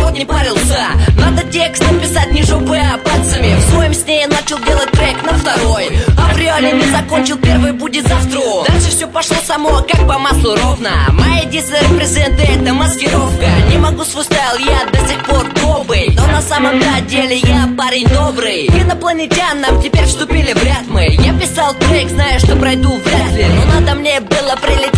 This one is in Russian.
народ не парился. Надо текст написать не жопы, а пальцами. В своем сне я начал делать трек на второй, а в реале не закончил первый, будет завтра. Дальше все пошло само, как по маслу ровно. Мои дисы репрезенты, это маскировка. Не могу свой стайл, я до сих пор добрый, но на самом-то деле я парень добрый. Инопланетянам теперь вступили в ряд мы. Я писал трек, зная, что пройду вряд ли, но надо мне было прилететь